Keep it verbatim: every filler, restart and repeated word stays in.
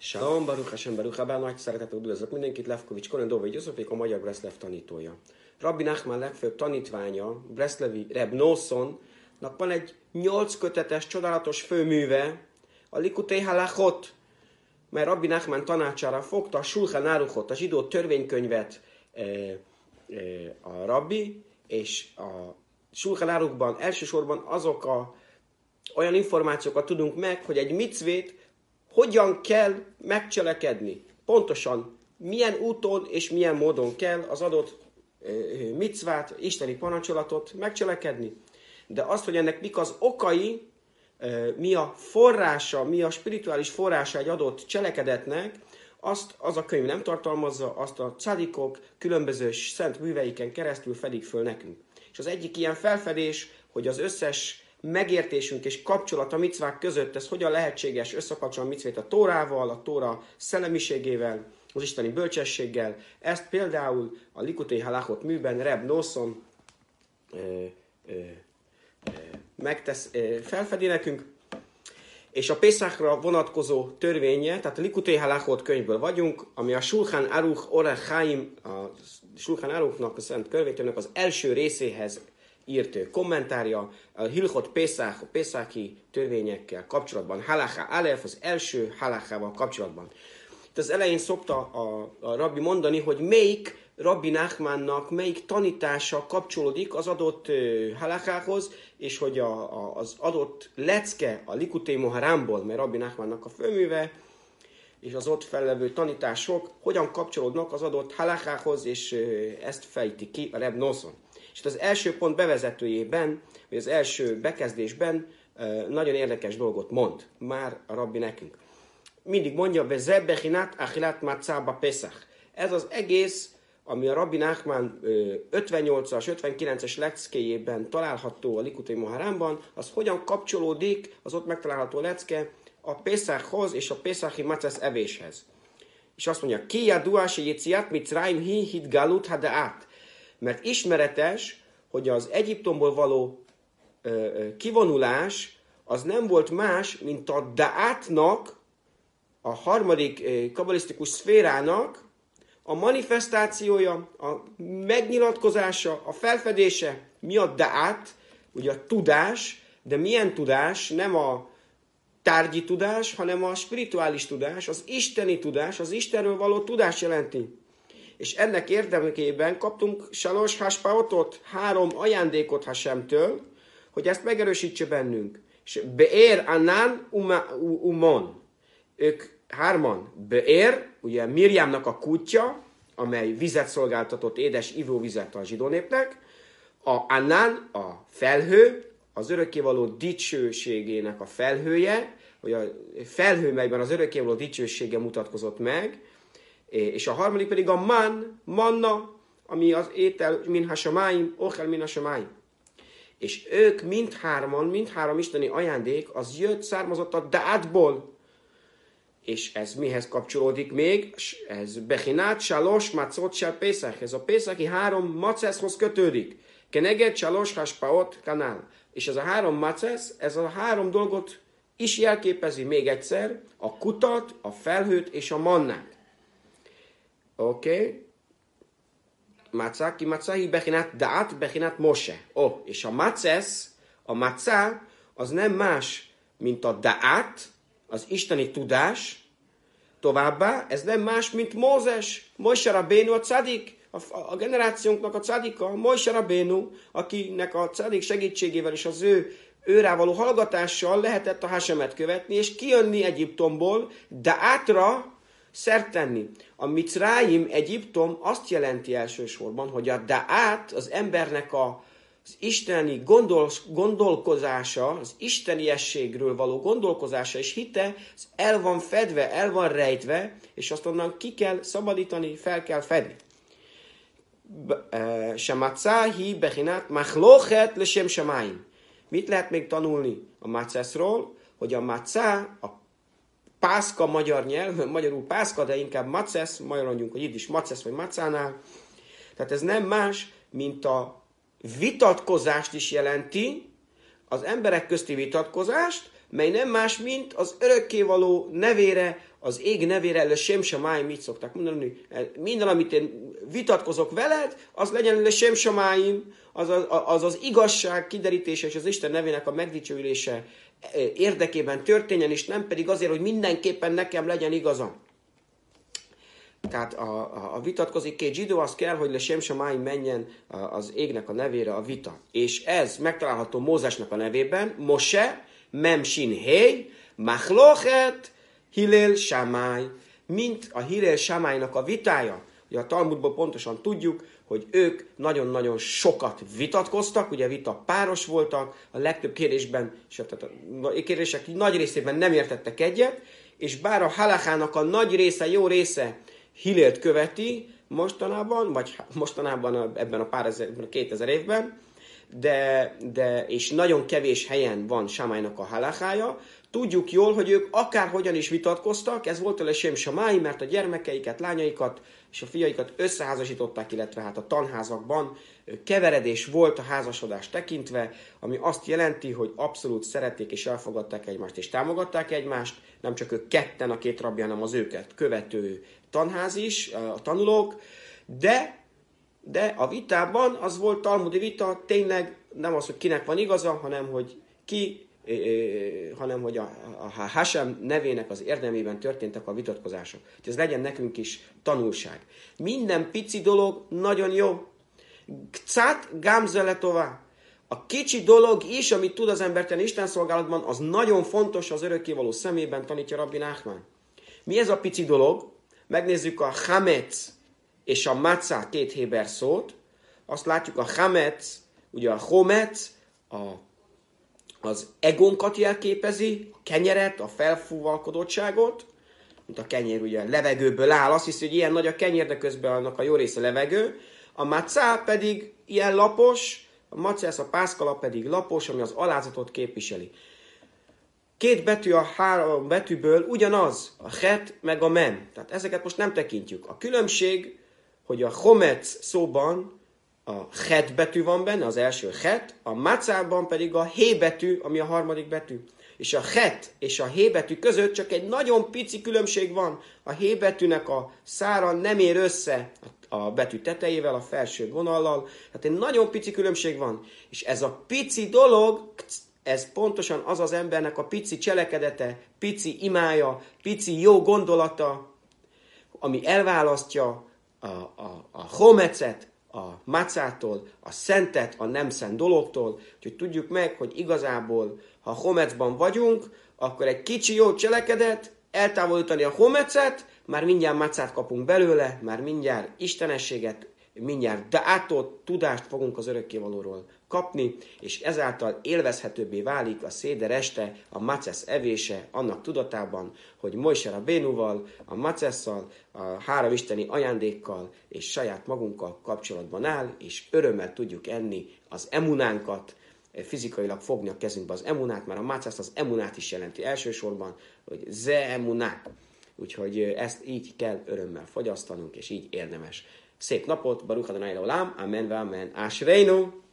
Shalom, Baruch Hashem, Baruch Abba, nagy szeretettel üdvözlök mindenkit, Lefkovics Koren Dóvai Gyuszofék, a Magyar Breszlev tanítója. Rabbi Nachman legfőbb tanítványa, Breszlevi Reb Nosonnak van egy nyolc kötetes, csodálatos főműve, a Likutei Halachot, mert Rabbi Nachman tanácsára fogta a Shulchan Aruchot, a zsidó törvénykönyvet e, e, a rabbi, és a Shulchan Aruchban elsősorban azok a olyan információkat tudunk meg, hogy egy micvét hogyan kell megcselekedni. Pontosan milyen úton és milyen módon kell az adott e, micvát, isteni parancsolatot megcselekedni. De azt, hogy ennek mik az okai, e, mi a forrása, mi a spirituális forrása egy adott cselekedetnek, azt az a könyv nem tartalmazza, azt a cadikok különböző szent műveiken keresztül fedik föl nekünk. És az egyik ilyen felfedés, hogy az összes megértésünk és kapcsolat a micvák között, ez hogyan lehetséges összekapcsolni a micvét a Tórával, a Tóra szellemiségével, az isteni bölcsességgel. Ezt például a Likutei Halachot műben Reb Noson ö, ö, ö, megtesz, ö, felfedi nekünk. És a Pészachra vonatkozó törvénye, tehát a Likutei Halachot könyvből vagyunk, ami a Shulchan Aruch Orach Chaim, a Shulchan Aruchnak, a Szent Körvénykönyvnek az első részéhez írt kommentárja, a Hilchot Pészach, a Pészachi törvényekkel kapcsolatban, Halacha Alef, az első halachával kapcsolatban. Itt az elején szokta a, a rabbi mondani, hogy melyik Rabbi Nachmannak, melyik tanítása kapcsolódik az adott uh, halachához, és hogy a, a, az adott lecke a Likutei Moharamból, mert Rabbi Nachmannak a főműve, és az ott fellevő tanítások hogyan kapcsolódnak az adott halachához, és uh, ezt fejti ki a Reb Noson. És az első pont bevezetőjében, vagy az első bekezdésben uh, nagyon érdekes dolgot mond már a rabbi nekünk. Mindig mondja, ve bechinat achilat matzah ba Pesach. Ez az egész, ami a Rabbi Nachman ötvennyolcas, ötvenkilences leckéjében található a Likutei Moharamban, az hogyan kapcsolódik az ott megtalálható lecke a Pesachhoz és a Pesachi macesz evéshez. És azt mondja, ki yadua sheyetziat Mitzrayim hi hitgalut hadaat. Mert ismeretes, hogy az Egyiptomból való ö, kivonulás az nem volt más, mint a daátnak, a harmadik ö, kabalisztikus szférának a manifestációja, a megnyilatkozása, a felfedése. Mi a daát? Ugye a tudás, de milyen tudás? Nem a tárgyi tudás, hanem a spirituális tudás, az isteni tudás, az Istenről való tudás jelenti. És ennek érdekében kaptunk salos haspaotot, három ajándékot Hashemtől, hogy ezt megerősítse bennünk. És Be'er, Anan, Umon. Ők hárman. Be'er, ugye Mirjamnak a kútja, amely vizet szolgáltatott, édes ivóvizet a zsidó népnek. A Anan, a felhő, az örökkévaló dicsőségének a felhője, vagy a felhő, melyben az örökkévaló dicsősége mutatkozott meg. És a harmadik pedig a man, manna, ami az étel min hasamáim, ochel min hasamáim. És ők mindhárman, mindhárom isteni ajándék, az jött, származott a dátból. És ez mihez kapcsolódik még? Ez bechinát, salos, macot, sel Pészach. Ez a Pészachi három maceszhoz kötődik. Keneged, salos, haspaot, kanál. És ez a három macesz, ez a három dolgot is jelképezi még egyszer, a kutat, a felhőt és a mannát. Oké. Okay. Matzah, ki matzahi bechinát da'at, bechinát Mose. Ó, oh, és a macesz, a matzah, az nem más, mint a da'at, az isteni tudás. Továbbá, ez nem más, mint Mózes, Mojse Rabbeinu a cadik, a, a generációnknak a cadika, Mojse Rabbeinu, akinek a cadik segítségével és az ő őrá való hallgatással lehetett a Hasemet követni, és kijönni Egyiptomból, da'atra szert tenni. A Mitzrayim, Egyiptom azt jelenti elsősorban, hogy a da'at az embernek a, az isteni gondol, gondolkozása, az isteniességről való gondolkozása és hite, az el van fedve, el van rejtve, és azt onnan ki kell szabadítani, fel kell fedni. Shamatzahi bechinat machlochet leshem shamayim. Mit lehet még tanulni a maceszról? Hogy a matzá, a pászka magyar nyelv, magyarul pászka, de inkább macesz, magyarul mondjuk, hogy itt is macesz vagy macánál. Tehát ez nem más, mint a vitatkozást is jelenti, az emberek közti vitatkozást, mely nem más, mint az örökkévaló nevére, az ég nevére le sem samáim, mit szokták mondani, minden, amit én vitatkozok veled, az legyen le sem samáim, az az, az az igazság kiderítése és az Isten nevének a megdicsőülése érdekében történjen, és nem pedig azért, hogy mindenképpen nekem legyen igazam. Tehát a, a, a vitatkozik két zsidó, az kell, hogy le sem samáim menjen az égnek a nevére a vita. És ez megtalálható Mózesnek a nevében, Mose, Mem Sin Hei, Machlochet, Hillel Shammai, mint a Hillel Shammainak a vitája. Ugye a Talmudból pontosan tudjuk, hogy ők nagyon-nagyon sokat vitatkoztak, ugye vita páros voltak, a legtöbb kérdésben, tehát a kérdések nagy részében nem értettek egyet, és bár a halachának a nagy része, jó része Hillelt követi mostanában, vagy mostanában ebben a pár ezer, a kétezer évben, de, de, és nagyon kevés helyen van Shammainak a halachája. Tudjuk jól, hogy ők akárhogyan is vitatkoztak, ez volt a lesém Shammai, mert a gyermekeiket, lányaikat és a fiaikat összeházasították, illetve hát a tanházakban keveredés volt a házasodás tekintve, ami azt jelenti, hogy abszolút szerették és elfogadták egymást és támogatták egymást, nem csak ők ketten, a két rabbi, hanem az őket követő tanház is, a tanulók, de, de a vitában az volt talmudi vita, tényleg nem az, hogy kinek van igaza, hanem hogy ki, hanem hogy a, a Hashem nevének az érdemében történtek a vitatkozások. Hogy ez legyen nekünk is tanulság. Minden pici dolog nagyon jó. Kcát gamzeletová. A kicsi dolog is, amit tud az ember tenni Isten szolgálatban, az nagyon fontos az örökkévaló szemében, tanítja Rabbi Nachman. Mi ez a pici dolog? Megnézzük a chametz és a matzah két héber szót. Azt látjuk, a chametz, ugye a chometz, a az egonkat jelképezi, a kenyeret, a felfúvalkodottságot, mint a kenyér ugye levegőből áll, azt hiszi, hogy ilyen nagy a kenyér, de közben annak a jó része levegő. A matzá pedig ilyen lapos, a macász, a pászkala pedig lapos, ami az alázatot képviseli. Két betű a három betűből ugyanaz, a het meg a men. Tehát ezeket most nem tekintjük. A különbség, hogy a chometz szóban a het betű van benne, az első het, a macában pedig a hé betű, ami a harmadik betű. És a het és a hé betű között csak egy nagyon pici különbség van. A hé betűnek a szára nem ér össze a betű tetejével, a felső vonallal. Tehát egy nagyon pici különbség van. És ez a pici dolog, ez pontosan az az embernek a pici cselekedete, pici imája, pici jó gondolata, ami elválasztja a, a, a chometzet, a macától, a szentet, a nem szent dologtól, úgyhogy tudjuk meg, hogy igazából, ha a chometzban vagyunk, akkor egy kicsi jó cselekedet, eltávolítani a chometzet, már mindjárt macát kapunk belőle, már mindjárt istenességet, mindjárt dátot, tudást fogunk az örökkévalóról kapni, és ezáltal élvezhetőbbé válik a széder este, a macesz evése, annak tudatában, hogy Mojse Rabénuval, a macesszal, a három isteni ajándékkal és saját magunkkal kapcsolatban áll, és örömmel tudjuk enni az emunánkat, fizikailag fogni a kezünkbe az emunát, mert a macesz az emunát is jelenti elsősorban, hogy ze emuná. Úgyhogy ezt így kell örömmel fogyasztanunk, és így érdemes. Szép napot, Baruch Adonai Olam, amen, amen, ásreinu!